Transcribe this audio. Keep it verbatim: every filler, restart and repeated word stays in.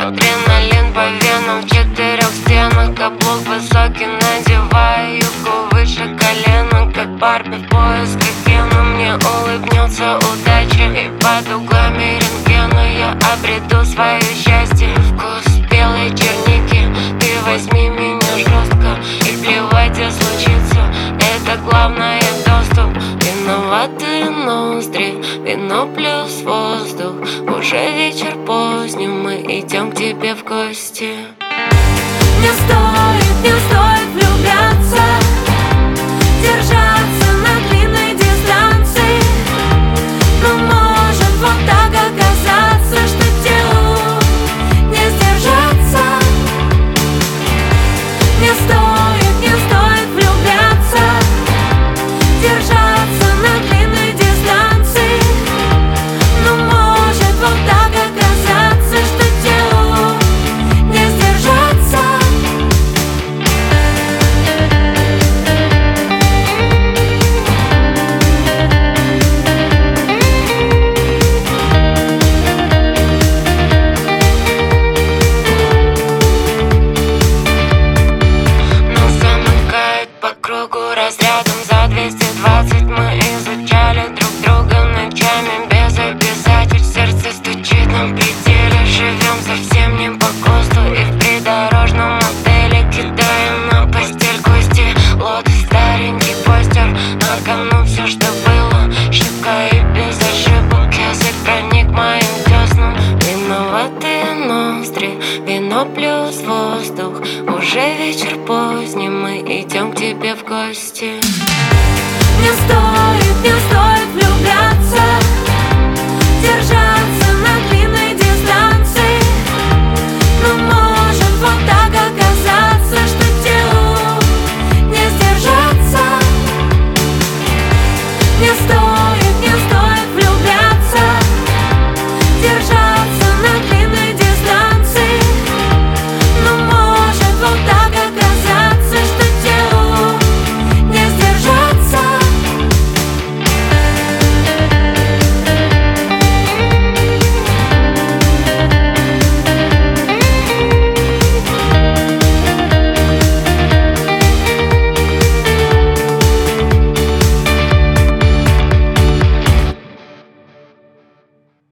Адреналин по венам в четырех стенах. Каблук высокий, надеваю юбку выше колена. Как Барби в поисках Кена. Мне улыбнется удача, и под углами рентгена я обрету свое счастье. Вкус белой черники, ты возьми меня жестко. И плевать, где случится, это главное доступ. Виноватые ноздри, вино плюс воздух. Уже вечер поздний, мы идем к тебе в гости. Не стоит, не стоит влюбляться, держаться на длинной дистанции. Но может вот так оказаться, что телу не сдержаться. Не стоит, не стоит влюбляться, держаться на длинной дистанции. Но может вот так оказаться, что телу не сдержаться. Нас замыкает по кругу разрядом за двести двадцать. Мы изучали друг друга ночами без обязательств. Сердце стучит на пределе, живем совсем не по ГОСТу. И в придорожном отеле кидаем на постель кости. Лотос, старенький постер, на кону все, что было. Щека и без ошибок, язык проник моим деснам. Виноватые ноздри, вино плюс воздух. Уже вечер поздний, мы идем к тебе в гости. Не стоит, не стоит влюбляться, держаться на длинной дистанции. Но может вот так оказаться, что телу не сдержаться. Не стоит, не стоит влюбляться, держаться